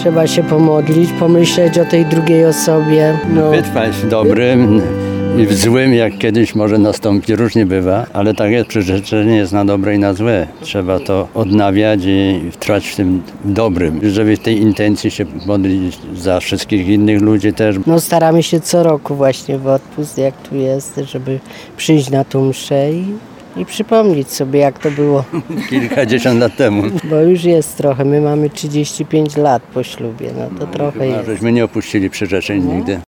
Trzeba się pomodlić, pomyśleć o tej drugiej osobie. Wytrwać w dobrym i w złym, jak kiedyś może nastąpi, różnie bywa, ale tak jest, przyrzeczenie jest na dobre i na złe. Trzeba to odnawiać i trwać w tym dobrym, żeby w tej intencji się modlić za wszystkich innych ludzi też. Staramy się co roku właśnie w odpust, jak tu jest, żeby przyjść na tą mszę i przypomnieć sobie, jak to było. Kilkadziesiąt lat temu. Bo już jest trochę, my mamy 35 lat po ślubie, to trochę jest. Żeśmy nie opuścili przyrzeczeń nigdy.